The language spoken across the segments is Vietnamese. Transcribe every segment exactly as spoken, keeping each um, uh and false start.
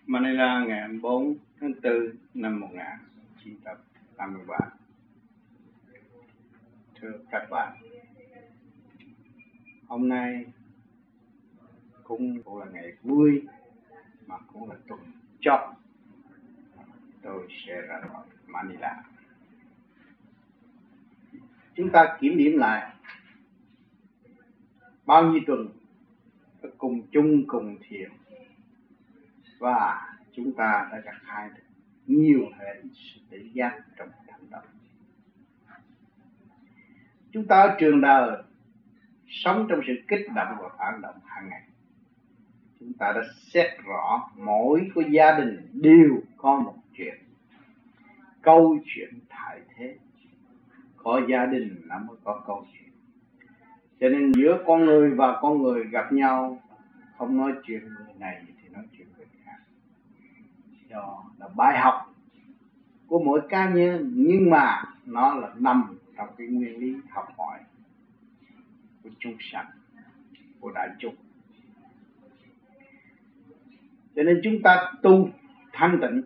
Manila ngày hai mươi bốn tháng tư năm một nghìn chín trăm tám mươi ba. Thưa các bạn, hôm nay cũng là ngày vui mà cũng là tuần chót tôi sẽ ra Manila. Chúng ta kiểm điểm lại bao nhiêu tuần cùng chung cùng thiện, và chúng ta đã gặt hái được nhiều hệ sự tự giác trong hành động. Chúng ta ở trường đời sống trong sự kích động và phản động hàng ngày. Chúng ta đã xét rõ mỗi cái gia đình đều có một chuyện, câu chuyện thay thế. Có gia đình nó mới có câu chuyện. Cho nên giữa con người và con người gặp nhau, không nói chuyện người này thì nói chuyện người khác. Đó là bài học của mỗi cá nhân, nhưng mà nó là nằm trong cái nguyên lý học hỏi của chúng sanh, của đại chúng. Cho nên chúng ta tu thanh tịnh,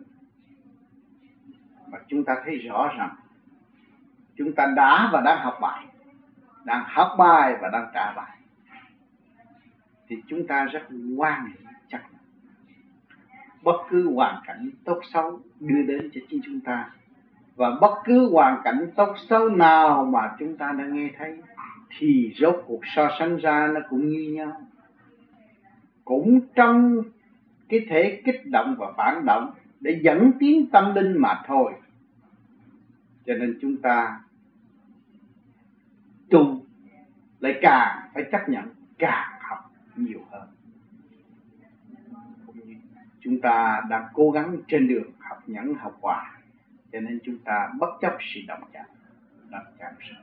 và chúng ta thấy rõ rằng chúng ta đã và đang học bài, đang học bài và đang trả bài, thì chúng ta rất quan hệ chắc. Bất cứ hoàn cảnh tốt xấu đưa đến cho chính chúng ta, và bất cứ hoàn cảnh tốt xấu nào mà chúng ta đã nghe thấy, thì rốt cuộc so sánh ra nó cũng như nhau, cũng trong cái thể kích động và phản động để dẫn tiến tâm linh mà thôi. Cho nên chúng ta tu lại càng phải chấp nhận, càng học nhiều hơn. Chúng ta đang cố gắng trên đường học nhẫn học hòa, cho nên chúng ta bất chấp sự động chạm, động chạm sự.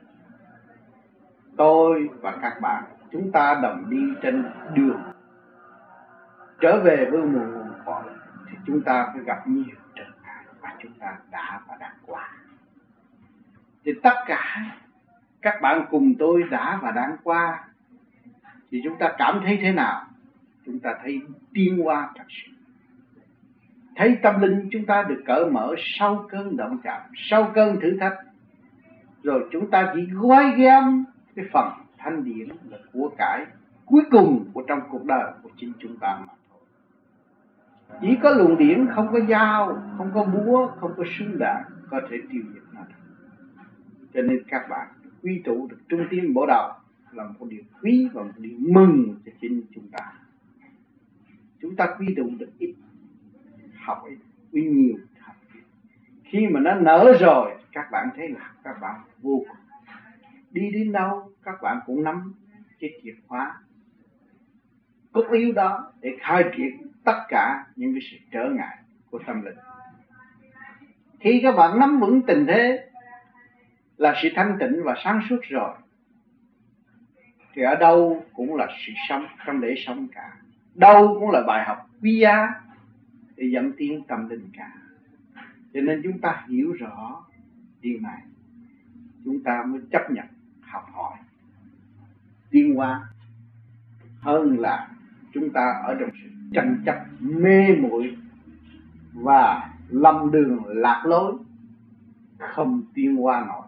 Tôi và các bạn, chúng ta đồng đi trên đường trở về với nguồn nguồn cội, thì chúng ta phải gặp nhiều trở ngại mà chúng ta đã và đang qua. Thì tất cả các bạn cùng tôi đã và đang qua, thì chúng ta cảm thấy thế nào? Chúng ta thấy tiến hóa thật sự, thấy tâm linh chúng ta được cởi mở sau cơn động chạm, sau cơn thử thách. Rồi chúng ta chỉ gói ghém cái phần thanh điển là của cải cuối cùng của trong cuộc đời của chính chúng ta mà thôi. Chỉ có luồng điển, không có dao, không có búa, không có súng đạn có thể tiêu diệt nó. Cho nên các bạn quy tụ được trung tâm bộ đạo là một điều quý và một điều mừng cho chính chúng ta. Chúng ta quy tụ được ít, học ít, quy nhiều, học ít. Khi mà nó nở rồi, các bạn thấy là các bạn vô cùng. Đi đến đâu các bạn cũng nắm cái chìa khóa cốt yếu đó để khai triển tất cả những cái sự trở ngại của tâm linh. Khi các bạn nắm vững tình thế là sự thanh tịnh và sáng suốt rồi, thì ở đâu cũng là sự sống trong để sống cả, đâu cũng là bài học quý giá để dẫn tiến tâm linh cả. Cho nên chúng ta hiểu rõ điều này, chúng ta mới chấp nhận học hỏi tiến hóa, hơn là chúng ta ở trong sự tranh chấp mê muội và lầm đường lạc lối, không tiến hóa nổi.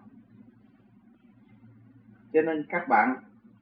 Cho nên các bạn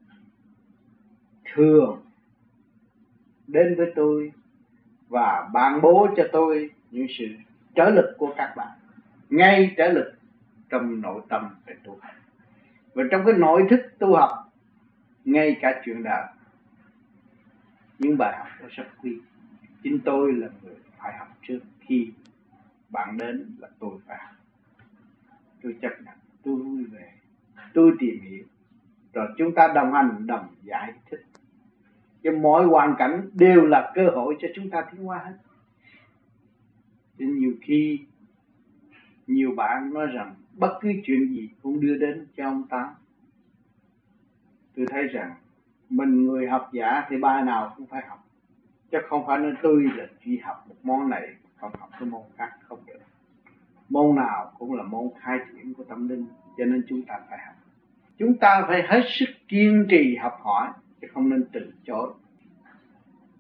thường đến với tôi và ban bố cho tôi những sự trở lực của các bạn, ngay trở lực trong nội tâm về tu hành, và trong cái nội thức tu học, ngay cả chuyện đời, những bài học nó rất quý. Chính tôi là người phải học trước, khi bạn đến là tôi phải học. Tôi chấp nhận, tôi vui vẻ, tôi tìm hiểu, rồi chúng ta đồng hành, đồng giải thích. Cho mọi hoàn cảnh đều là cơ hội cho chúng ta tiến hóa hết. Nên nhiều khi nhiều bạn nói rằng bất cứ chuyện gì cũng đưa đến cho ông ta. Tôi thấy rằng mình người học giả thì bài nào cũng phải học, chứ không phải nói tôi là chỉ học một món này, không học cái môn khác không được. Môn nào cũng là môn khai triển của tâm linh, cho nên chúng ta phải học. Chúng ta phải hết sức kiên trì học hỏi, chứ không nên từ chối.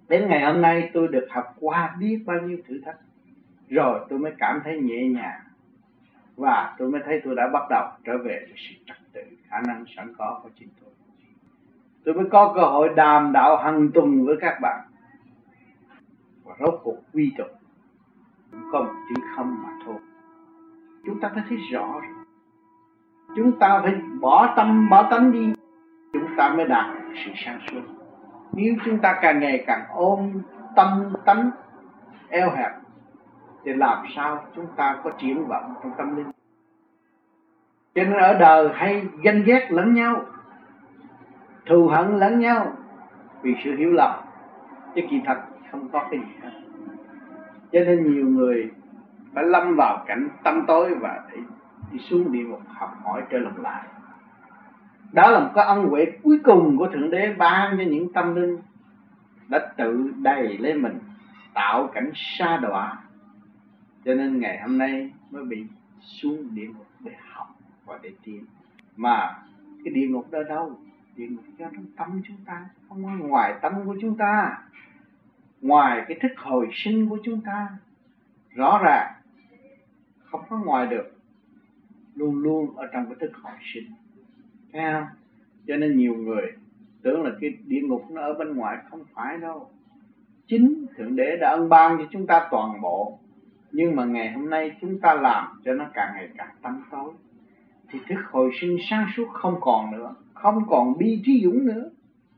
Đến ngày hôm nay tôi được học qua biết bao nhiêu thử thách, rồi tôi mới cảm thấy nhẹ nhàng, và tôi mới thấy tôi đã bắt đầu trở về với sự trật tự, khả năng sẵn có của chính tôi. Tôi mới có cơ hội đàm đạo hàng tuần với các bạn, và rốt cuộc quy tục cũng có một chữ không mà thôi. Chúng ta phải thấy rõ rồi. Chúng ta phải bỏ tâm bỏ tánh đi, chúng ta mới đạt được sự sáng suốt. Nếu chúng ta càng ngày càng ôm tâm tánh eo hẹp thì làm sao chúng ta có triển vọng trong tâm linh. Cho nên ở đời hay ganh ghét lẫn nhau, thù hận lẫn nhau vì sự hiểu lầm, chứ kỳ thật không có cái gì hết. Cho nên nhiều người phải lâm vào cảnh tâm tối và để đi xuống địa ngục học hỏi trở lòng lại. Đó là một cái ân huệ cuối cùng của Thượng Đế ban cho những tâm linh đã tự đầy lên mình, tạo cảnh sa đọa. Cho nên ngày hôm nay mới bị xuống địa ngục để học và để tiến. Mà cái địa ngục đó đâu? Địa ngục do trong tâm chúng ta, không có ngoài tâm của chúng ta, ngoài cái thức hồi sinh của chúng ta. Rõ ràng không có ngoài được, luôn luôn ở trong cái thức hồi sinh. Thấy không? Cho nên nhiều người tưởng là cái địa ngục nó ở bên ngoài, không phải đâu. Chính Thượng Đế đã ân ban cho chúng ta toàn bộ. Nhưng mà ngày hôm nay chúng ta làm cho nó càng ngày càng tăm tối, thì thức hồi sinh sáng suốt không còn nữa, không còn bi trí dũng nữa.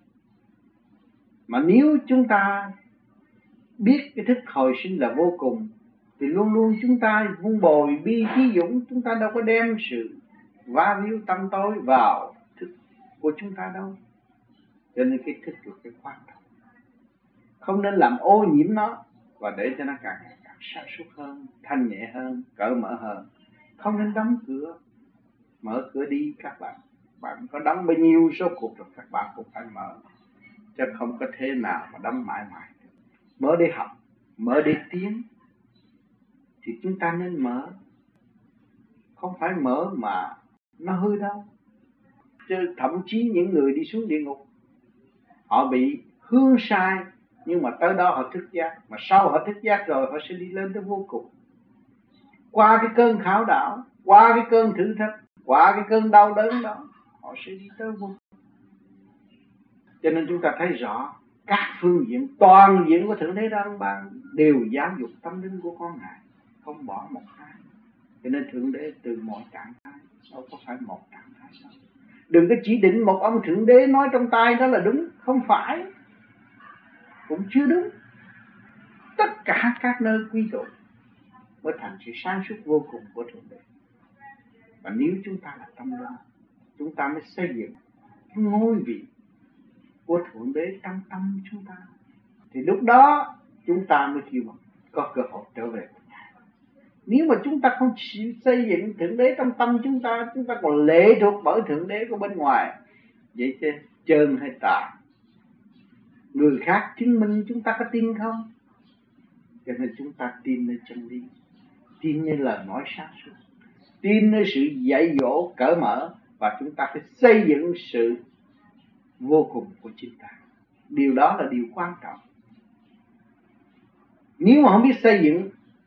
Mà nếu chúng ta biết cái thức hồi sinh là vô cùng, thì luôn luôn chúng ta vun bồi bi trí dũng. Chúng ta đâu có đem sự va víu tâm tối vào thức của chúng ta đâu. Cho nên cái thức là cái quan trọng, không nên làm ô nhiễm nó, và để cho nó càng ngày càng sáng suốt hơn, thanh nhẹ hơn, cởi mở hơn. Không nên đóng cửa, mở cửa đi các bạn. Bạn có đóng bao nhiêu số cuộc rồi các bạn cũng phải mở, chứ không có thế nào mà đóng mãi mãi. Mở để học, mở để tiến, thì chúng ta nên mở. Không phải mở mà nó hư đâu. Chứ thậm chí những người đi xuống địa ngục, họ bị hướng sai, nhưng mà tới đó họ thức giác. Mà sau họ thức giác rồi, họ sẽ đi lên tới vô cùng. Qua cái cơn khảo đảo, qua cái cơn thử thách, qua cái cơn đau đớn đó, họ sẽ đi tới vô cùng. Cho nên chúng ta thấy rõ các phương diện toàn diện của Thượng Đế đang ban đều giáo dục tâm linh của con Ngài, không bỏ một ai. Cho nên Thượng Đế từ mọi trạng thái, đâu có phải một trạng thái đâu. Đừng có chỉ định một ông Thượng Đế nói trong tai đó là đúng, không phải, cũng chưa đúng. Tất cả các nơi quy tụ mới thành sự sáng suốt vô cùng của Thượng Đế. Và nếu chúng ta là tâm linh, chúng ta mới xây dựng cái ngôi vị của Thượng Đế trong tâm chúng ta, thì lúc đó chúng ta mới kêu bằng có cơ hội trở về. Nếu mà chúng ta không xây dựng Thượng Đế trong tâm chúng ta, chúng ta còn lệ thuộc bởi Thượng Đế của bên ngoài, vậy chứ trơn hay tà, người khác chứng minh chúng ta có tin không? Cho nên chúng ta tin nơi chân lý, tin nơi lời nói sáng suốt, tin nơi sự dạy dỗ cởi mở, và chúng ta phải xây dựng sự vô cùng của chính ta. Điều đó là điều quan trọng. Nếu mà không biết xây dựng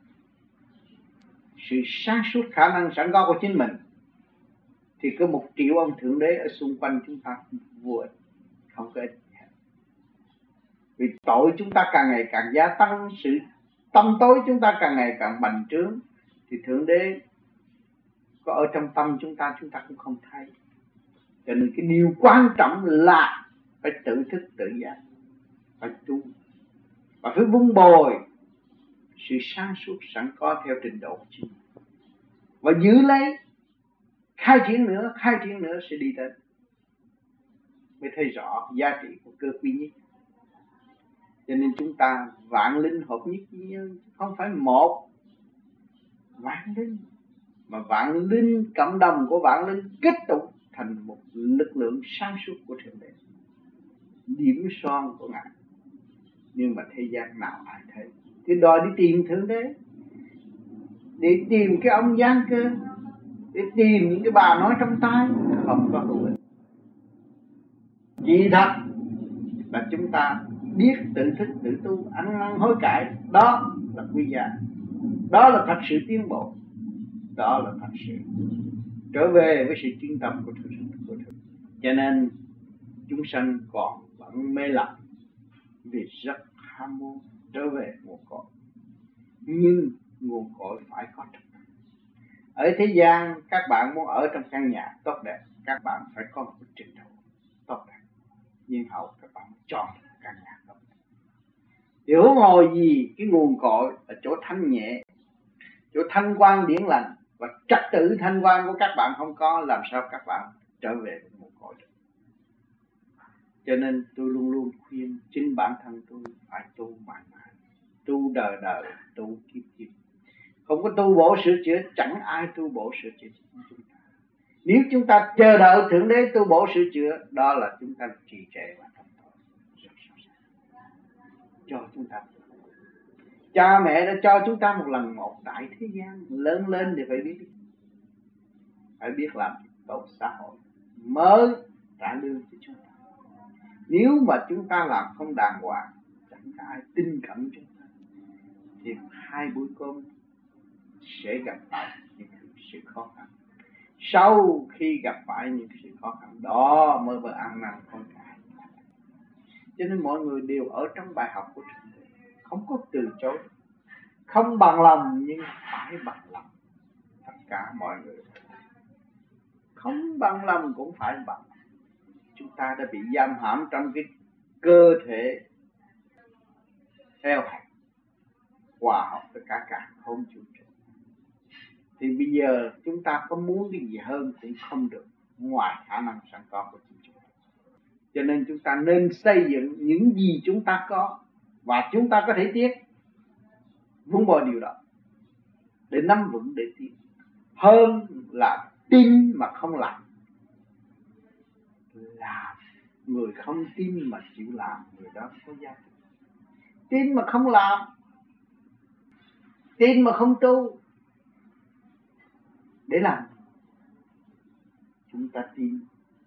sự sáng suốt khả năng sẵn có của chính mình, thì có một triệu ông Thượng Đế ở xung quanh chúng ta vô ích, không có ích. Vì tội chúng ta càng ngày càng gia tăng, sự tâm tối chúng ta càng ngày càng bành trướng, thì Thượng Đế có ở trong tâm chúng ta, chúng ta cũng không thấy. Cho nên cái điều quan trọng là phải tự thức tự giác, phải tu, và phải vun bồi sự sáng suốt sẵn có theo trình độ của chính, và giữ lấy, khai triển nữa, khai triển nữa sẽ đi đến, mới thấy rõ giá trị của cơ quy nhất. Cho nên chúng ta vạn linh hợp nhất với nhau, không phải một vạn linh, mà vạn linh, cộng đồng của vạn linh kết tụ thành một lực lượng sáng suốt của Thượng Đế, điểm son của Ngài. Nhưng mà thế gian nào ai thấy, cứ đòi đi tìm Thượng Đế, để tìm cái ông giáng cơ, để tìm những cái bà nói trong tai, không có hữu ích. Chỉ thật là chúng ta biết tự thức tự tu, ăn năn hối cải, đó là quý giá, đó là thật sự tiến bộ, đó là thật sự trở về với sự chuyên tâm của thực của thực. Cho nên chúng sanh còn vẫn mê lầm vì rất ham muốn trở về nguồn cội, nhưng nguồn cội phải có trật tự. Ở thế gian các bạn muốn ở trong căn nhà tốt đẹp, các bạn phải có một cái trình độ tốt đẹp, nhưng hậu các bạn chọn căn nhà tốt đẹp. Thì huống hồ gì cái nguồn cội ở chỗ thanh nhẹ, chỗ thanh quan điển lành, và trật tự thanh quan của các bạn không có, làm sao các bạn trở về với nguồn cội được. Cho nên tôi luôn luôn khuyên chính bản thân tôi phải tu mãi mãi, tu đời đời, tu kiếp kiếp. Không có tu bổ sửa chữa, chẳng ai tu bổ sửa chữa chúng ta. Nếu chúng ta chờ đợi Thượng Đế tu bổ sửa chữa, đó là chúng ta trì trệ và thâm thọ. Cho chúng ta, cha mẹ đã cho chúng ta một lần một tại thế gian, lớn lên thì phải biết, phải biết làm tốt xã hội mới trả lương cho chúng ta. Nếu mà chúng ta làm không đàng hoàng, chẳng có ai tin cậy chúng ta, thì hai bữa cơm sẽ gặp phải những sự khó khăn. Sau khi gặp phải những sự khó khăn đó mới mới ăn năn hối cải. Cho nên mọi người đều ở trong bài học của Thượng Đế, không có từ chối, không bằng lòng nhưng phải bằng lòng. Tất cả mọi người không bằng lòng cũng phải bằng. Chúng ta đã bị giam hãm trong cái cơ thể theo hạnh hòa hợp với cả cả không chịu trụ. Thì bây giờ chúng ta có muốn cái gì hơn cũng không được, ngoài khả năng sẵn có của chúng ta. Cho nên chúng ta nên xây dựng những gì chúng ta có, và chúng ta có thể tiến vun bồi điều đó để nắm vững để tiến, hơn là tin mà không làm. Làm, người không tin mà chịu làm, người đó có giá trị. Tin mà không làm, tin mà không tu, để làm chúng ta tin.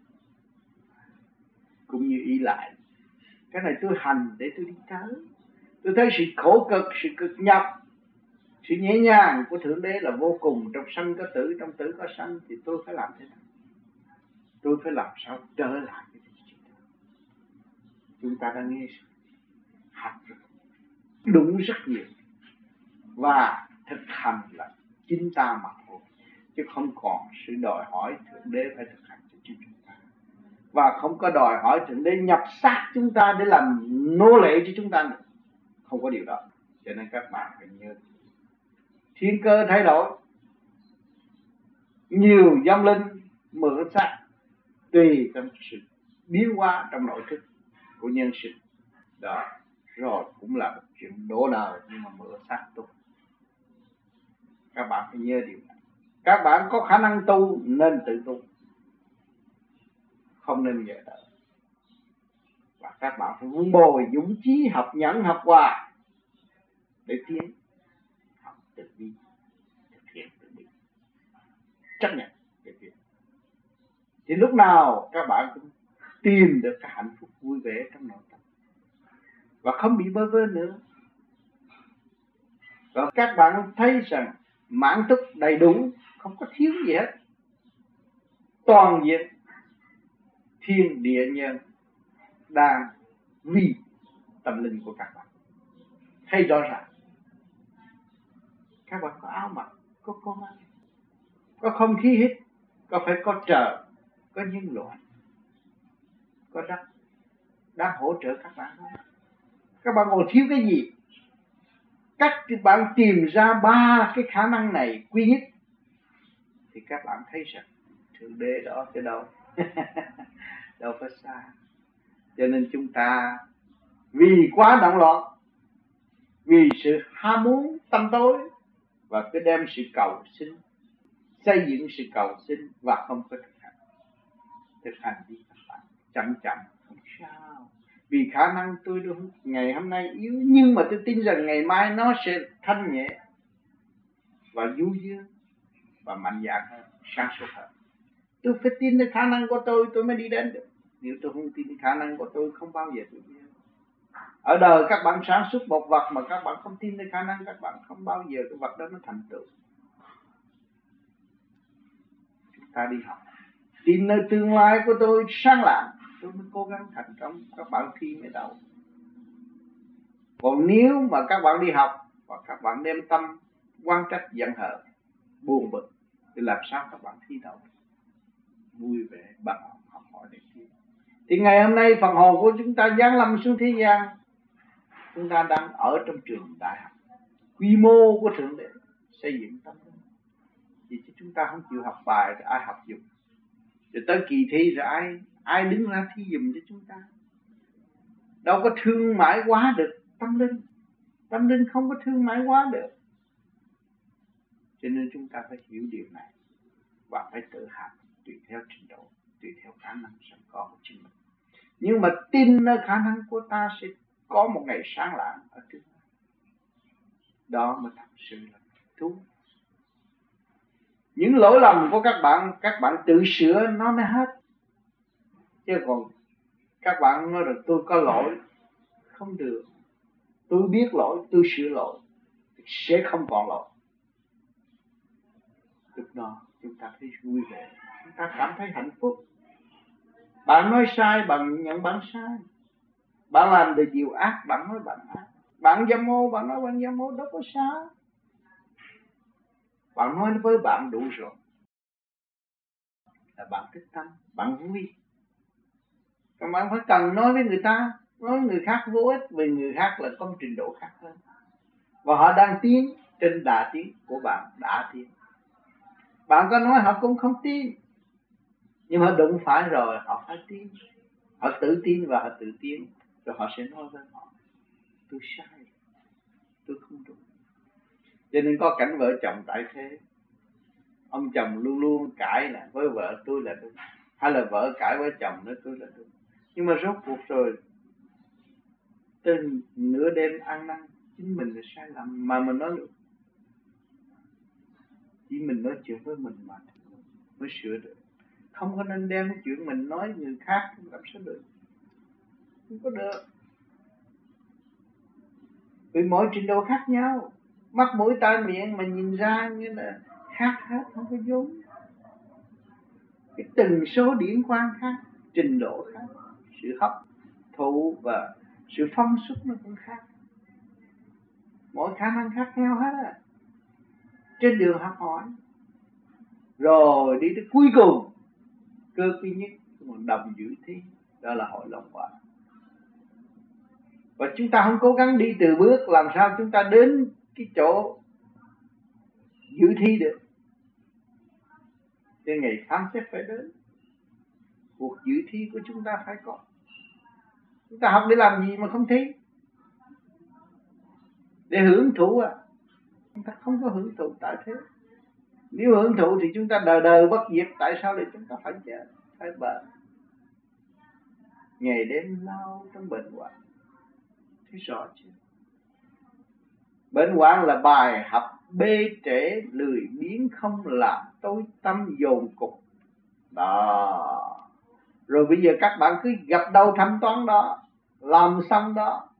Cũng như ý lại, cái này tôi hành để tôi đi tới. Tôi thấy sự khổ cực, sự cực nhọc, sự nhẹ nhàng của Thượng Đế là vô cùng. Trong sanh có tử, trong tử có sanh, thì tôi phải làm thế nào? Tôi phải làm sao trở lại cái chuyện đó. Chúng ta đã nghe học đúng rất nhiều, và thực hành là chính ta mà thôi, chứ không còn sự đòi hỏi Thượng Đế phải thực hành cho chúng ta, và không có đòi hỏi Thượng Đế nhập xác chúng ta để làm nô lệ cho chúng ta nữa. Không có điều đó. Cho nên các bạn phải nhớ, thiên cơ thay đổi, nhiều vong linh mượn xác tùy trong sự biến hóa trong nội thức của nhân sinh đó, rồi cũng là một chuyện đổ đời, nhưng mà mượn xác tu. Các bạn phải nhớ điều này. Các bạn có khả năng tu nên tự tu, không nên nhờ đợi. Và các bạn phải vun bồi dũng chí, học nhẫn, học hòa để tiến, học tự bi, thực hiện tự bi, chấp nhận cái việc. Thì lúc nào các bạn cũng tìm được cái hạnh phúc vui vẻ trong nội tâm, và không bị bơ vơ nữa. Và các bạn thấy rằng mãn túc đầy đủ, không có thiếu gì hết, toàn diện thiên địa nhân đang vì tâm linh của các bạn. Thấy rõ ràng, các bạn có áo mặc, có cơm ăn, có không khí hít, có phải có trời, có nhân loại, có đất đang hỗ trợ các bạn không? Các bạn còn thiếu cái gì? Các bạn tìm ra ba cái khả năng này quý nhất, thì các bạn thấy rằng Thượng Đế đó chứ đâu. Đâu có xa. Cho nên chúng ta vì quá động loạn, vì sự ham muốn tâm tối, và cứ đem sự cầu xin, xây dựng sự cầu xin và không có thực hành. Thực hành đi các bạn, chậm chậm không sao. Vì khả năng tôi đúng ngày hôm nay yếu, nhưng mà tôi tin rằng ngày mai nó sẽ thanh nhẹ và du dương và mạnh dạn hơn, sáng suốt hơn. Tôi phải tin đến khả năng của tôi tôi mới đi đến được. Nếu tôi không tin khả năng của tôi, không bao giờ tôi đi đến. Ở đời các bạn sản xuất một vật mà các bạn không tin đến khả năng các bạn, không bao giờ cái vật đó nó thành tựu. Chúng ta đi học, tin nơi tương lai của tôi sáng lạng, tôi mới cố gắng thành công. Các bạn thi mới đậu. Còn nếu mà các bạn đi học và các bạn đem tâm quan trách giận hờn, buồn bực, thì làm sao các bạn thi đậu? Vui vẻ bằng học hỏi để thi. Thì ngày hôm nay phần hồn của chúng ta giáng lâm xuống thế gian, chúng ta đang ở trong trường đại học quy mô của Thượng Đế xây dựng tâm linh. Vì chúng ta không chịu học bài thì ai học dùng? Rồi tới kỳ thi rồi ai ai đứng ra thi dùm cho chúng ta? Đâu có thương mại hóa được tâm linh. Tâm linh không có thương mại hóa được. Cho nên chúng ta phải hiểu điều này và phải tự học tùy theo trình độ, tùy theo khả năng sẵn có của chính mình. Nhưng mà tin nơi khả năng của ta sẽ có một ngày sáng lạng ở trước. Đó mới thật sự là thú. Những lỗi lầm của các bạn, các bạn tự sửa nó mới hết. Chứ còn các bạn nói rồi tôi có lỗi, không được. Tôi biết lỗi, tôi sửa lỗi, sẽ không còn lỗi. Lúc đó chúng ta thấy vui vẻ, chúng ta cảm thấy hạnh phúc. Bạn nói sai, bạn nhận bạn sai. Bạn làm được điều ác, bạn nói bạn ác. Bạn dâm ô, bạn nói bạn dâm ô, đâu có sao. Bạn nói với bạn đủ rồi. Là bạn thích tâm, bạn vui. Còn bạn phải cần nói với người ta, nói người khác vô ích, vì người khác là có trình độ khác hơn. Và họ đang tiến trên đà tiến của bạn đã tiến. Bạn có nói họ cũng không tin. Nhưng họ đụng phải rồi họ phải tin. Họ tự tin và họ tự tiến. Rồi họ sẽ nói với họ, tôi sai, tôi không đúng. Cho nên có cảnh vợ chồng tại thế. Ông chồng luôn luôn cãi là với vợ tôi là đúng, hay là vợ cãi với chồng nói tôi là đúng. Nhưng mà rốt cuộc rồi từ nửa đêm ăn năn chính mình là sai lầm mà mình nói được. Chỉ mình nói chuyện với mình mà mới sửa được. Không có nên đem cái chuyện mình nói người khác làm sao được. Không có được. Vì mỗi trình độ khác nhau, mắt mũi tai miệng mà nhìn ra như là khác hết, không có giống. Cái tần số điển quang khác, trình độ khác, sự hấp thụ và sự phân xuất nó cũng khác. Mỗi khả năng khác nhau hết á. Trên đường học hỏi, rồi đi tới cuối cùng cơ duy nhất một đồng dự thi, đó là hội Long Hòa. Và chúng ta không cố gắng đi từ bước, làm sao chúng ta đến cái chỗ dự thi được. Cái ngày phán xét phải đến. Cuộc dự thi của chúng ta phải có. Chúng ta học để làm gì mà không thi? Để hưởng thụ à? Chúng ta không có hưởng thụ tại thế. Nếu hưởng thụ thì chúng ta đời đời bất diệt. Tại sao để chúng ta phải chết, phải bệnh, ngày đêm lao trong bệnh hoạn? Thấy rõ chưa? Bệnh hoạn là bài học bê trễ, lười biếng, không làm, tối tâm dồn cục. Đó. Rồi bây giờ các bạn cứ gặp đâu thanh toán đó, làm xong đó,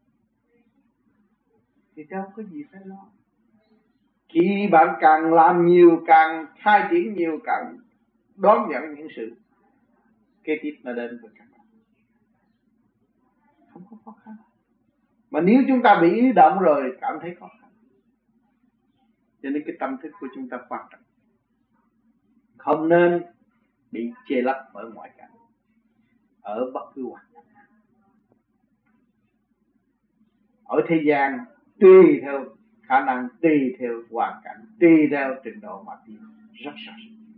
thì đâu có gì phải lo. Khi bạn càng làm nhiều, càng khai triển nhiều, càng đón nhận những sự kế tiếp nó đến với các bạn. Không có khó khăn. Mà nếu chúng ta bị ý động rồi cảm thấy khó khăn. Cho nên cái tâm thức của chúng ta quan trọng. Không nên bị che lấp ở ngoại cảnh, ở bất cứ hoàn cảnh. Ở thế gian tùy theo khả năng, tùy theo hoàn cảnh, tùy theo trình độ mà tiến rất rõ.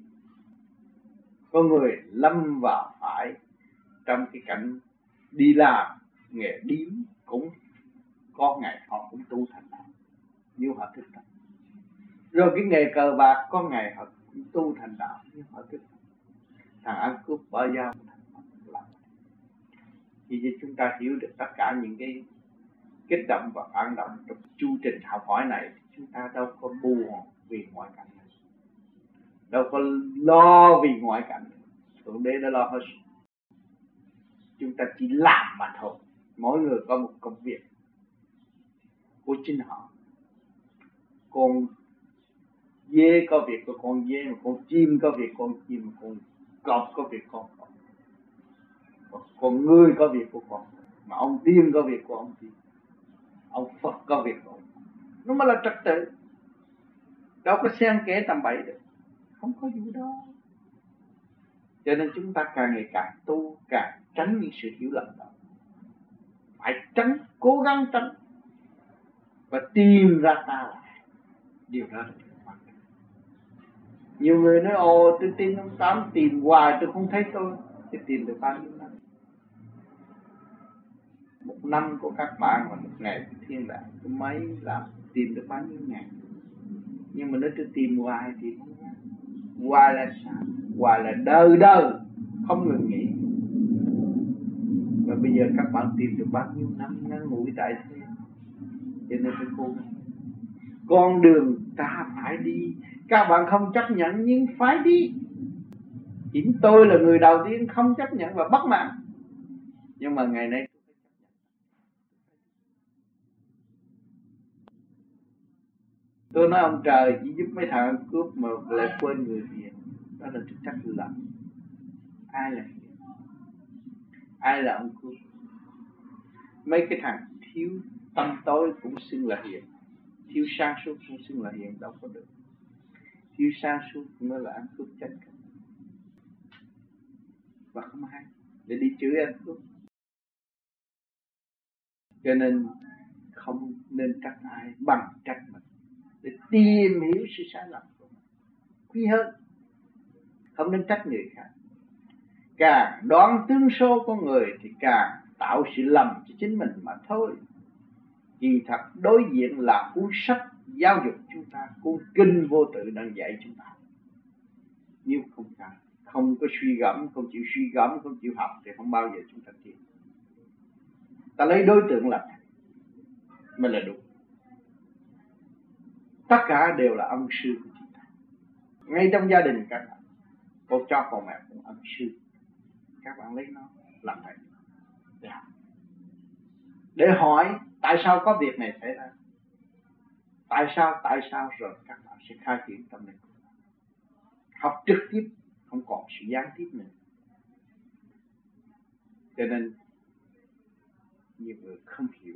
Có người lâm vào phải trong cái cảnh đi làm nghề điếm, cũng có ngày họ cũng tu thành đạo như họ thích thật. Rồi cái nghề cờ bạc có ngày họ cũng tu thành đạo như họ thích. Thằng ăn cướp bỏ dao làm. Thì chúng ta hiểu được tất cả những cái kích động và phản động trong chu trình học hỏi này, chúng ta đâu có buồn vì ngoại cảnh này, đâu có lo vì ngoại cảnh. Thượng Đế đã lo hết. Chúng ta chỉ làm mà thôi. Mỗi người có một công việc của chính họ. Con dê có việc của con dê, mà con chim có việc con chim, con cọp có việc con cọp, con người có việc của con, mà ông tiên có việc của ông tiên, ông Phật có việc của ông. Nó mới là trật tự. Đâu có xen kẽ tầm bậy được, không có gì đó. Cho nên chúng ta càng ngày càng tu, càng tránh những sự hiểu lầm đó. Phải tránh, cố gắng tránh và tìm ra ta là điều đó là điều quan trọng. Nhiều người nói ồ tôi tin ông Tám, tìm hoài tôi không thấy tôi. Thì tìm được bao nhiêu năm? Một năm của các bạn và một ngày của thiên đàng tôi mấy làm tìm được bao nhiêu ngày. Nhưng mà nếu tôi tìm hoài thì không ra. Hoài là sao? Hoài là đời đời không ngừng nghỉ. Và bây giờ các bạn tìm được bao nhiêu năm ngắn ngủi tại thế, cho nên phải cố gắng. Con đường ta phải đi. Các bạn không chấp nhận nhưng phải đi. Chính tôi là người đầu tiên không chấp nhận và bất mãn. Nhưng mà ngày nay tôi nói ông trời chỉ giúp mấy thằng cướp mà lại quên người hiền. Đó là thực chất lầm. Ai là hiền? Ai là ông cướp? Mấy cái thằng thiếu tâm tối cũng xưng là hiền, thiếu sáng suốt cũng xưng là hiền, đâu có được. Thiếu sáng suốt mới là ăn cướp chân. Và không hay để đi chửi ăn cướp. Cho nên không nên trách ai bằng trách mình, để tìm hiểu sự sai lầm của mình quý hơn. Không nên trách người khác. Càng đoán tương số của người thì càng tạo sự lầm cho chính mình mà thôi. Kỳ thật đối diện là cuốn sách giáo dục chúng ta, cuốn kinh vô tự đang dạy chúng ta. Nếu không phải, không có suy gẫm, không chịu suy gẫm, không chịu học thì không bao giờ chúng ta tiến. Ta lấy đối tượng là mình là đúng. Tất cả đều là ân sư của chúng ta. Ngay trong gia đình các bạn, cô cho con mẹ cũng ân sư. Các bạn lấy nó làm thầy để học, để hỏi tại sao có việc này xảy ra, tại sao, tại sao, rồi các bạn sẽ khai triển tâm linh. Học trực tiếp, không còn sự gián tiếp nữa. Cho nên nhiều người không hiểu,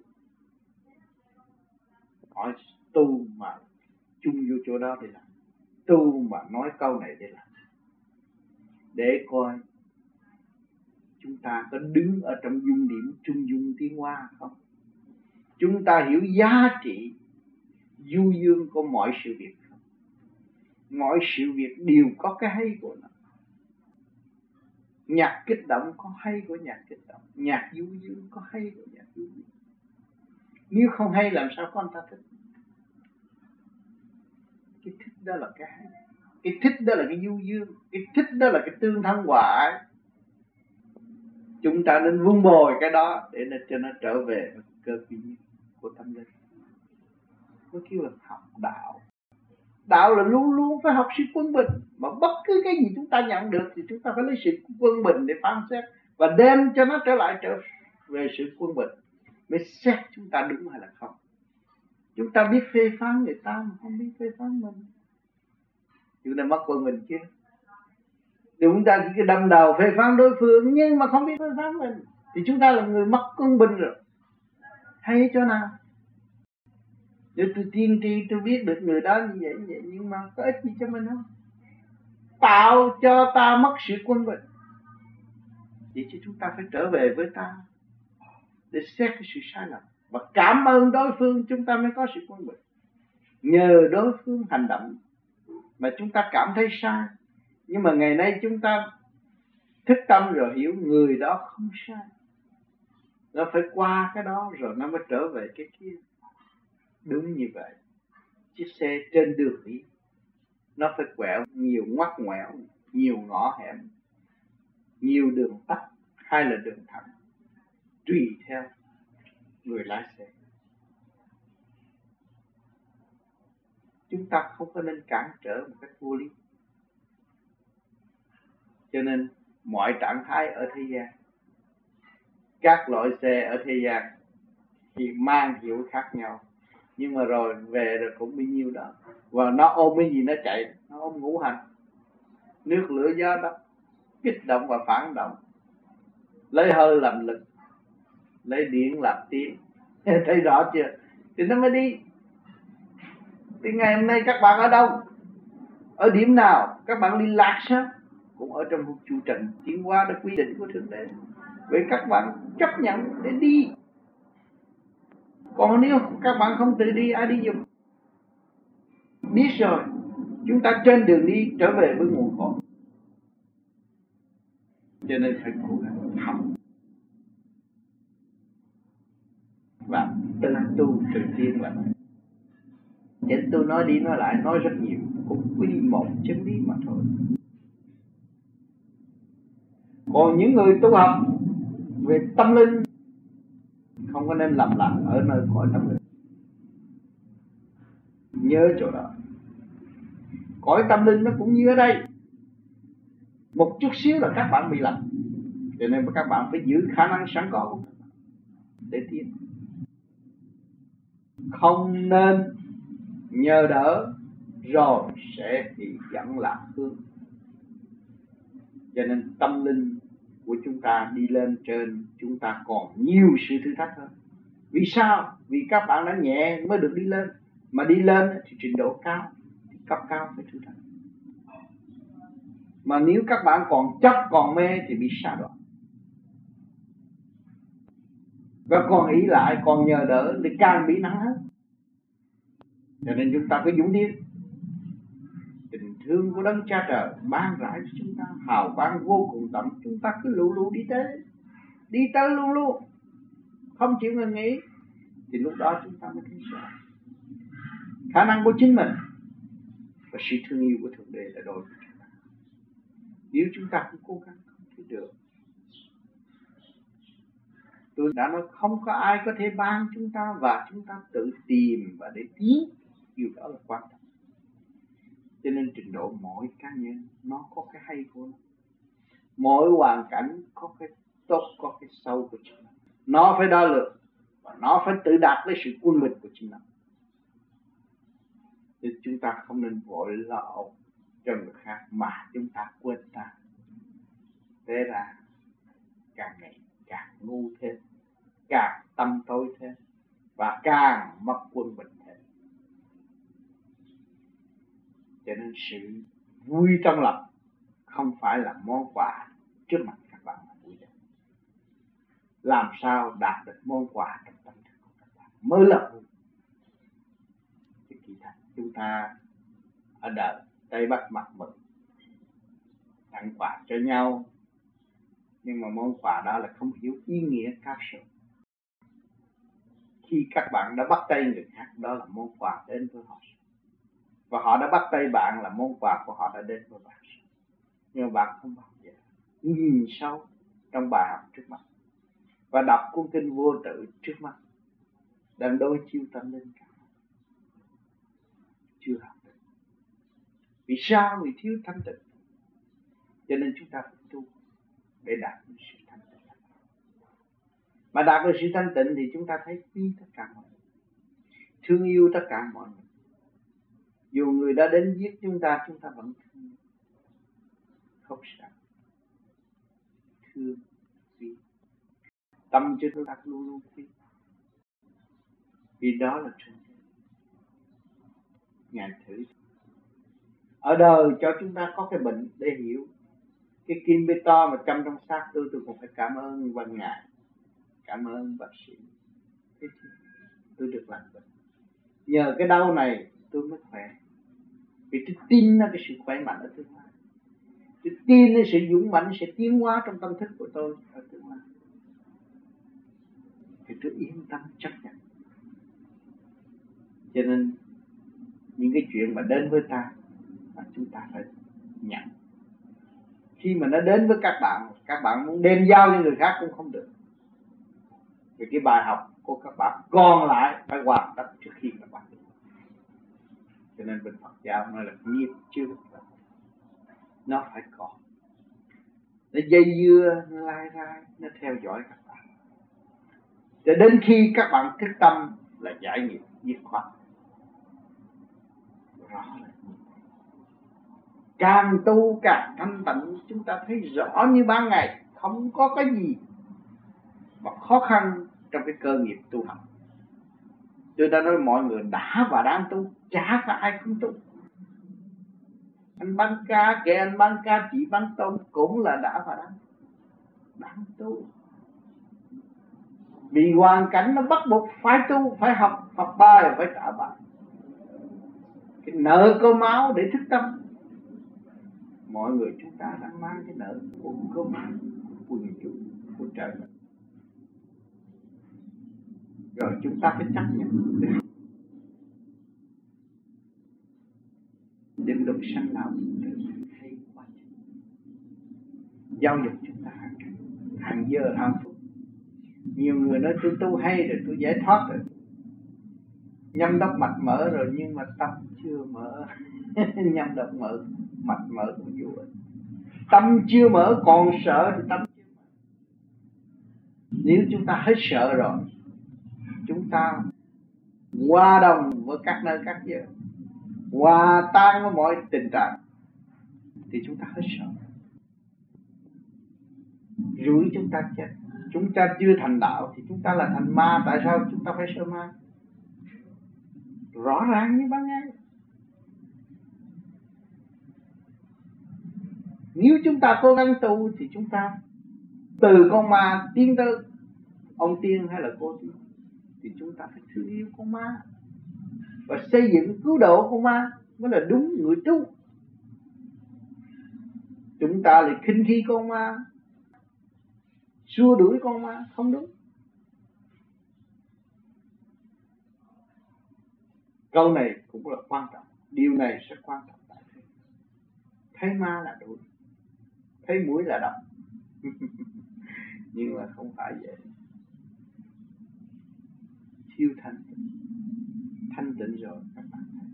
hỏi tu mà chung vô chỗ đó để làm, tu mà nói câu này để làm, để coi chúng ta có đứng ở trong dung điểm trung dung tiến hóa không. Chúng ta hiểu giá trị du dương của mọi sự việc không. Mọi sự việc đều có cái hay của nó. Nhạc kích động có hay của nhạc kích động, nhạc du dương có hay của nhạc du dương. Nếu không hay làm sao con ta thích? Cái thích đó là cái hay, cái thích đó là cái du dương, cái thích đó là cái tương thân hòa ái. Chúng ta nên vun bồi cái đó để cho nó trở về cơ quy của tâm linh. Nó kêu là học đạo. Đạo là luôn luôn phải học sự quân bình. Mà bất cứ cái gì chúng ta nhận được thì chúng ta phải lấy sự quân bình để phán xét, và đem cho nó trở lại trở về sự quân bình, mới xét chúng ta đúng hay là không. Chúng ta biết phê phán người ta mà không biết phê phán mình, chúng ta mất quân bình chưa? Chúng ta chỉ đâm đầu phê phán đối phương nhưng mà không biết phê phán mình, thì chúng ta là người mất quân bình rồi. Hay chỗ nào? Nếu tôi tiên tri tôi biết được người đó như vậy, như vậy nhưng mà có ích gì cho mình không? Tạo cho ta mất sự quân bình. Vậy chứ chúng ta phải trở về với ta để xét cái sự sai lầm và cảm ơn đối phương, chúng ta mới có sự quân bình. Nhờ đối phương hành động mà chúng ta cảm thấy sai, nhưng mà ngày nay chúng ta thức tâm rồi hiểu người đó không sai, nó phải qua cái đó rồi nó mới trở về cái kia. Đúng như vậy. Chiếc xe trên đường đi nó phải quẹo nhiều ngoắt ngoẹo, nhiều ngõ hẻm, nhiều đường tắt hay là đường thẳng, tùy theo người lái xe. Chúng ta không có nên cản trở một cách vô lý. Cho nên mọi trạng thái ở thế gian, các loại xe ở thế gian thì mang hiệu khác nhau, Nhưng mà rồi về rồi cũng bị nhiêu đó. Và nó ôm cái gì nó chạy, nó ôm ngũ hành, nước lửa gió đất, kích động và phản động, lấy hơi làm lực, lấy điện làm tiếng. Thấy rõ chưa? Thì nó mới đi. Thì ngày hôm nay các bạn ở đâu, ở điểm nào, các bạn liên lạc sao? Cũng ở trong vũ trụ trần tiến hóa đã quy định của Thượng Đế. Vậy các bạn chấp nhận để đi. Còn nếu các bạn không tự đi, ai đi giùm? Biết rồi, chúng ta trên đường đi trở về với nguồn cội. Cho nên phải cố gắng học và tự tu tự tiến lại. Chứ tôi nói đi nói lại, nói rất nhiều, cũng quy một chân lý mà thôi. Còn những người tu học về tâm linh không có nên lầm lặng ở nơi cõi tâm linh. Nhớ chỗ đó. Cõi tâm linh nó cũng như ở đây. Một chút xíu là các bạn bị lầm. Cho nên các bạn phải giữ khả năng sẵn có của các bạn để tiến. Không nên nhờ đỡ rồi sẽ bị dẫn lạc hướng. Cho nên tâm linh của chúng ta đi lên trên, chúng ta còn nhiều sự thử thách hơn. Vì sao? Vì các bạn đã nhẹ mới được đi lên. Mà đi lên thì trình độ cao, thì cấp cao phải thử thách. Mà nếu các bạn còn chấp, còn mê thì bị sa đoạn. Và còn ý lại, còn nhờ đỡ thì càng bị nặng hơn. Cho nên chúng ta phải dũng tiến. Tình thương của Đấng Cha Trời ban rãi cho chúng ta, hào quang vô cùng tận. Chúng ta cứ lù lù đi tới, đi tới luôn luôn, không chịu ngừng nghỉ. Thì lúc đó chúng ta mới thấy rõ khả năng của chính mình và sự thương yêu của Thượng Đế là đôi của chúng ta. Nếu chúng ta không cố gắng không thể được. Tôi đã nói không có ai có thể ban chúng ta, và chúng ta tự tìm và để tiến. Điều đó là quan trọng. Cho nên trình độ mỗi cá nhân nó có cái hay của nó. Mỗi hoàn cảnh có cái tốt, có cái sâu của chúng nó. Nó phải đo lường và nó phải tự đạt lấy sự quân bình của chính nó. Nên chúng ta không nên vội lo âu cho người khác mà chúng ta quên ta. Thế ra càng ngày càng ngu thêm, càng tâm tối thêm, và càng mất quân bình thêm. Cho nên sự vui trong lòng không phải là món quà trước mặt các bạn mà vui. Làm sao đạt được món quà trong tâm thức của các bạn mới là vui. Thì kỳ thật chúng ta ở đời Tây Bắc mặt mừng tặng quà cho nhau, nhưng mà món quà đó là không hiểu ý nghĩa cao siêu. Khi các bạn đã bắt tay người khác, đó là món quà đến với họ, và họ đã bắt tay bạn là món quà của họ đã đến với bạn. Nhưng mà bạn không bao giờ nhìn sâu trong bài học trước mặt và đọc cuốn kinh vô tự trước mắt đang đối chiếu tâm linh cả. Chưa học được. Vì sao? Vì thiếu thanh tịnh. Cho nên chúng ta phải tu để đạt được sự thanh tịnh. Mà đạt được sự thanh tịnh thì chúng ta thấy quý tất cả mọi người, thương yêu tất cả mọi người. Dù người đã đến giết chúng ta, chúng ta vẫn thương, không sao. Thương, quý. Tâm cho chúng ta luôn luôn quý. Vì đó là trung tâm. Ngài thử. Ở đời cho chúng ta có cái bệnh để hiểu. Cái kim bê to mà châm trong xác tôi, tôi cũng phải cảm ơn văn Ngài. Cảm ơn bác sĩ. Thế chứ, tôi được làm bệnh. Nhờ cái đau này tôi mới khỏe. Vì tôi tin là cái sự khỏe mạnh ở tương lai. Tôi tin là sự dũng mãnh sẽ tiến hóa trong tâm thức của tôi ở tương lai. Thì tôi yên tâm chấp nhận. Cho nên những cái chuyện mà đến với ta mà chúng ta phải nhận. Khi mà nó đến với các bạn, các bạn muốn đem giao cho người khác cũng không được. Vì cái bài học của các bạn còn lại phải hoàn tất trước khi các bạn đi. Cho nên bên Phật giáo nói là nghiệp chưa được. Nó phải còn. Nó dây dưa, nó lai rai, nó theo dõi các bạn. Cho đến khi các bạn thức tâm là giải nghiệp. dứt khoát. Rõ là càng tu càng thanh tịnh, chúng ta thấy rõ như ban ngày, không có cái gì mà khó khăn trong cái cơ nghiệp tu học. Tôi đã nói mọi người đã và đang tu, chả có ai không tu. Anh Băng Ca, kể anh Băng Ca, chị Băng Tôn cũng là đã và đang đang tu. Vì hoàn cảnh nó bắt buộc phải tu, phải học, học bài, phải trả bài. Cái nợ cơ máu để thức tâm. Mọi người chúng ta đang mang cái nợ của cơ máu, của vũ trụ, của trời đất. Rồi chúng ta phải chấp nhận. Định luật sanh lão hay quá. Giáo dục chúng ta hàng giờ hàng phút. Nhiều người nói tôi tu hay rồi, tôi giải thoát rồi, nhâm đốc mạch mở rồi, nhưng mà tâm chưa mở. Nhâm đốc mở mạch mở cũng vô ích. Tâm chưa mở còn sợ thì tâm chưa mở. Nếu chúng ta hết sợ rồi, chúng ta hòa đồng với các nơi các giờ, hòa tan với mọi tình trạng, thì chúng ta hết sợ. Rủi chúng ta chết. Chúng ta chưa thành đạo thì chúng ta là thành ma. Tại sao chúng ta phải sợ ma? Rõ ràng như ban ngày. Nếu chúng ta cố gắng tu thì chúng ta từ con ma tiến tới ông tiên hay là cô tiên, thì chúng ta phải thương yêu con ma và xây dựng cứu độ con ma mới là đúng người tu. Chúng ta lại khinh khi con ma, xua đuổi con ma, không đúng. Câu này cũng là quan trọng. Điều này rất quan trọng. Thấy ma là đuổi, thấy mũi là độc. Nhưng mà không phải vậy. Thiếu thanh tịnh. Thanh tịnh rồi các bạn thấy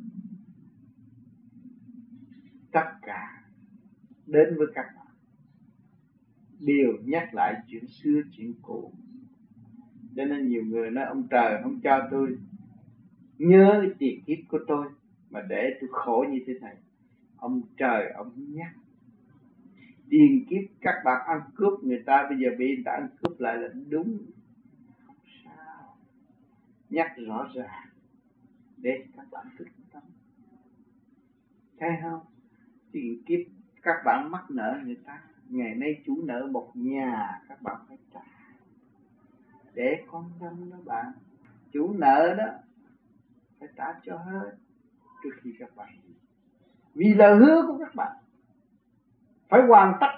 tất cả đến với các bạn đều nhắc lại chuyện xưa chuyện cũ. Cho nên nhiều người nói ông trời không cho tôi nhớ cái tiền kiếp của tôi mà để tôi khổ như thế này. Ông trời ông nhắc tiền kiếp các bạn ăn cướp người ta, bây giờ bị người ta ăn cướp lại là đúng. Không sao, nhắc rõ ràng để các bạn thức tâm. Thấy không? Tiền kiếp các bạn mắc nợ người ta, ngày nay chủ nợ một nhà các bạn phải trả. Để con tâm đó bạn, chủ nợ đó phải trả cho hết trước khi các bạn đi. Vì lời hứa của các bạn phải hoàn tất.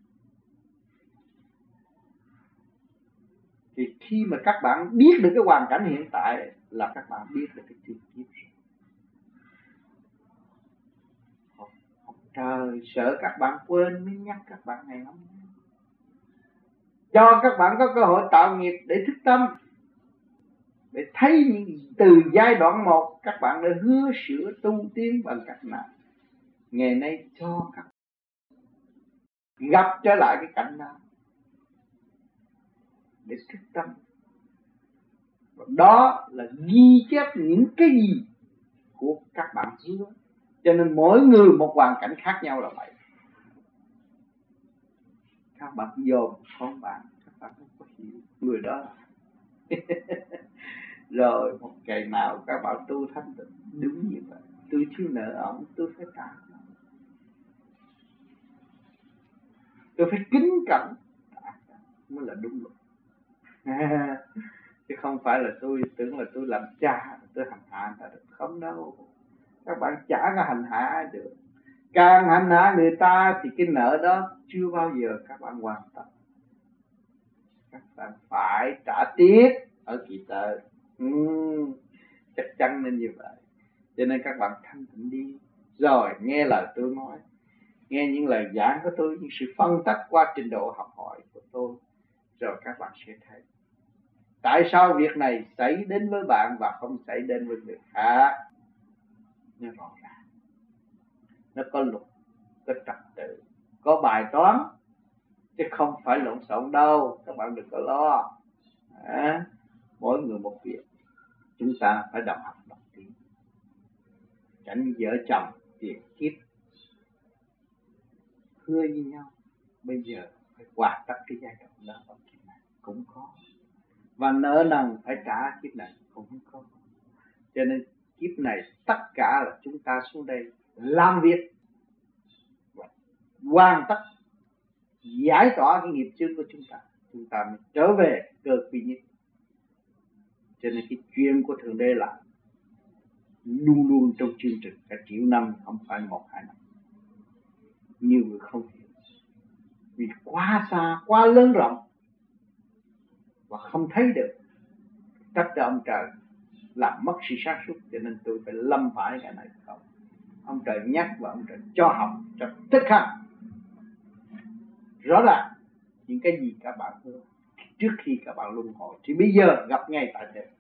Thì khi mà các bạn biết được cái hoàn cảnh hiện tại là các bạn biết được cái tiền kiếp rồi. Ông trời sợ các bạn quên mới nhắc các bạn ngày hôm nay, cho các bạn có cơ hội tạo nghiệp để thức tâm, để thấy những từ giai đoạn một các bạn đã hứa sửa tu tiến bằng cách nào. Ngày nay cho các bạn gặp trở lại cái cảnh đó để thức tâm. Và đó là ghi chép những cái gì của các bạn hứa. Cho nên mỗi người một hoàn cảnh khác nhau là vậy. Các bạn dồn con bạn, các bạn không có hiểu người đó là rồi một ngày nào các bạn tu thanh tịnh đúng như vậy. Tôi thiếu nợ ông, tôi phải trả. Tôi phải kính cẩn mới là đúng luật. À, chứ không phải là tôi tưởng là tôi làm cha, tôi hành hạ ta được. Không đâu. Các bạn chả có hành hạ ai được. Càng hành hạ người ta thì cái nợ đó chưa bao giờ các bạn hoàn tất. Các bạn phải trả tiếp ở kỳ tới. uhm, Chắc chắn nên như vậy. Cho nên các bạn thanh tịnh đi, rồi nghe lời tôi nói, nghe những lời giảng của tôi, những sự phân tích qua trình độ học hỏi của tôi, rồi các bạn sẽ thấy tại sao việc này xảy đến với bạn và không xảy đến với người khác. Nó rõ ràng, nó có luật, có trật tự, có bài toán, chứ không phải lộn xộn đâu. Các bạn đừng có lo. À, mỗi người một việc, chúng ta phải đồng học đồng tiến, tránh vợ chồng tiền kiếp hứa với nhau. Bây giờ phải hoàn tất cái giai đoạn đó ở kiếp này cũng có, và nợ nần phải trả kiếp này cũng có. Cho nên kiếp này tất cả là chúng ta xuống đây làm việc và hoàn tất giải tỏa cái nghiệp chướng của chúng ta, chúng ta mới trở về cơ quy nhất. Cho nên cái chuyện của Thượng Đế là luôn luôn trong chương trình cả triệu năm, không phải một hai năm. Nhiều người không hiểu vì quá xa, quá lớn rộng và không thấy được. Trách cho ông trời làm mất sự sáng suốt, cho nên tôi phải lâm phải cái này không. Ông trời nhắc và ông trời cho học, cho tức khắc rõ ràng những cái gì các bạn hứa trước khi các bạn luân hồi thì bây giờ gặp ngay tại đây.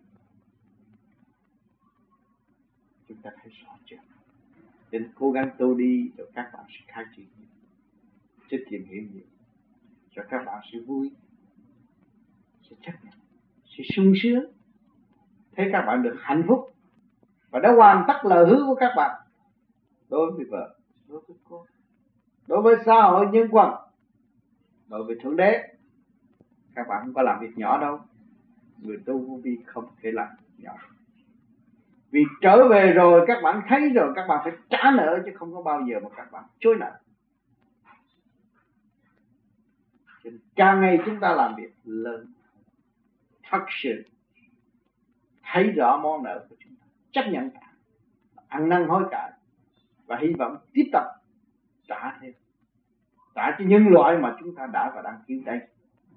Chúng ta thấy rõ chưa? Nên cố gắng tu đi cho các bạn sẽ khai triển, sẽ tìm hiểu nhiều, cho các bạn sẽ vui, sẽ chấp nhận, sẽ sung sướng, thấy các bạn được hạnh phúc và đã hoàn tất lời hứa của các bạn đối với vợ, đối với con, đối với xã hội nhân quần, đối với Thượng Đế. Các bạn không có làm việc nhỏ đâu. Người tu vô vi không thể làm nhỏ, vì trở về rồi các bạn thấy rồi, các bạn phải trả nợ, chứ không có bao giờ mà các bạn chối nợ. Càng ngày chúng ta làm việc lớn, thật sự thấy rõ món nợ của chúng ta, chấp nhận trả, ăn năn hối cải và hy vọng tiếp tục trả thêm, trả cho nhân loại mà chúng ta đã và đang cứu đây.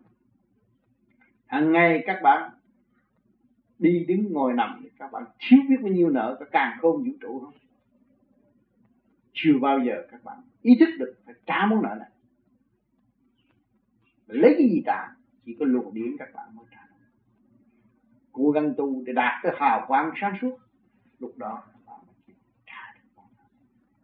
Hàng ngày các bạn đi đứng ngồi nằm, các bạn thiếu biết bao nhiêu nợ cả càn khôn vũ trụ không? Chưa bao giờ các bạn ý thức được phải trả món nợ này. Lấy cái gì trả? Chỉ có luồng điển các bạn mới trả. Cố gắng tu để đạt tới hào quang sáng suốt, lúc đó các bạn mới trả được món nợ.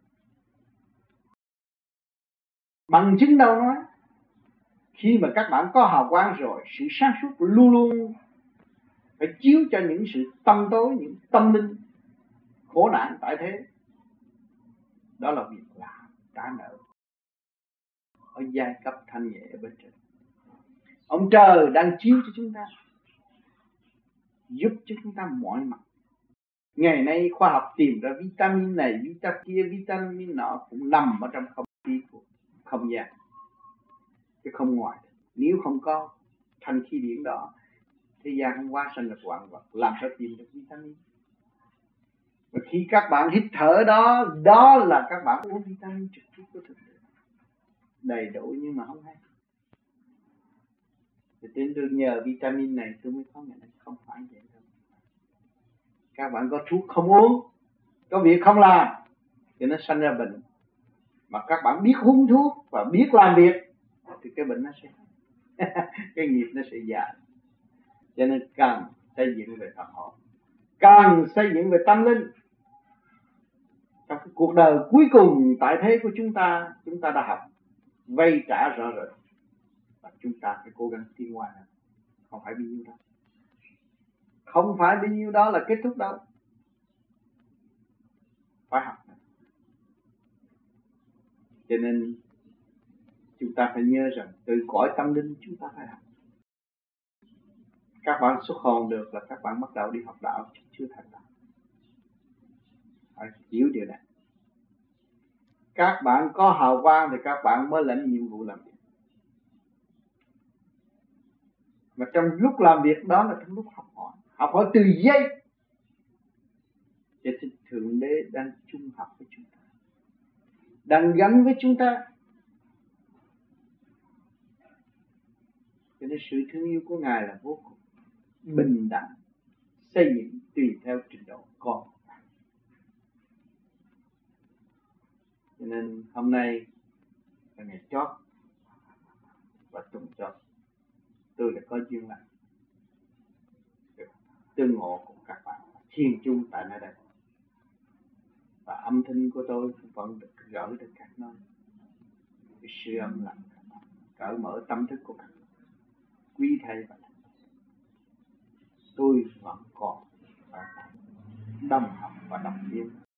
Bằng chứng đâu nói, khi mà các bạn có hào quang rồi, sự sáng suốt luôn luôn phải chiếu cho những sự tâm tối, những tâm linh khổ nạn tại thế. Đó là việc làm trả nợ ở giai cấp thanh nhẹ ở bên trên. Ông trời đang chiếu cho chúng ta, giúp cho chúng ta mọi mặt. Ngày nay khoa học tìm ra vitamin này, vitamin kia, vitamin nọ cũng nằm ở trong không khí của không gian, chứ không ngoài. Nếu không có thanh khí điển đó, thế gian không qua sinh lực vạn vật, làm sao tìm được vitamin? Và khi các bạn hít thở đó, đó là các bạn uống vitamin trực tiếp của thực tế, đầy đủ nhưng mà không hay. Thì đến tôi nhờ vitamin này tôi mới có ngày nay, không phải vậy đâu. Các bạn có thuốc không uống, có việc không làm thì nó sanh ra bệnh. Mà các bạn biết uống thuốc và biết làm việc thì cái bệnh nó sẽ cái nghiệp nó sẽ dài. Cho nên cần xây dựng về Phật học, cần xây dựng về tâm linh. Trong cái cuộc đời cuối cùng tại thế của chúng ta, chúng ta đã học vay trả rõ rệt, và chúng ta phải cố gắng tiến qua nữa. Không phải bao nhiêu đó, không phải bao nhiêu đó là kết thúc đâu, phải học nữa. Cho nên chúng ta phải nhớ rằng từ cõi tâm linh chúng ta phải học. Các bạn xuất hồn được là các bạn bắt đầu đi học đạo, chưa thành đạo. Phải hiểu điều này. Các bạn có hào quang thì các bạn mới lãnh nhiệm vụ làm việc. Mà trong lúc làm việc đó là trong lúc học hỏi, học hỏi từ giây. Cho nên Thượng Đế đang chung học với chúng ta, đang gắn với chúng ta. Cho nên sự thương yêu của Ngài là vô cùng bình đẳng, xây dựng tùy theo trình độ con. Cho nên hôm nay là ngày chót và tuần chót, tôi đã có duyên lành tương ngộ cùng các bạn thiền chung tại nơi đây, và âm thanh của tôi vẫn được gửi đến các nơi, cái sự âm lặng các bạn, cởi mở tâm thức của các bạn, quý thầy và tôi vẫn còn ở đồng học và đồng viên.